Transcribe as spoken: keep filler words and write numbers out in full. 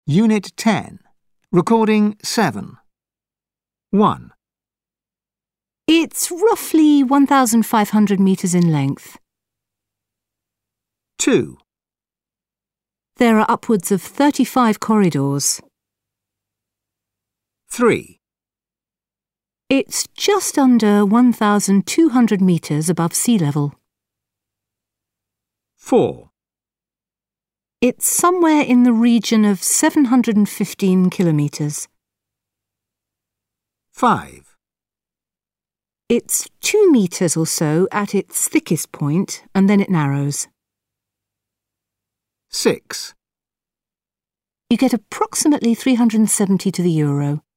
Unit ten. Recording seven. one. It's roughly one thousand five hundred metres in length. two. There are upwards of thirty-five corridors. three. It's just under one thousand two hundred metres above sea level. four. It's somewhere in the region of seven hundred fifteen kilometres. five. It's two metres or so at its thickest point, and then it narrows. six. You get approximately three hundred seventy to the euro.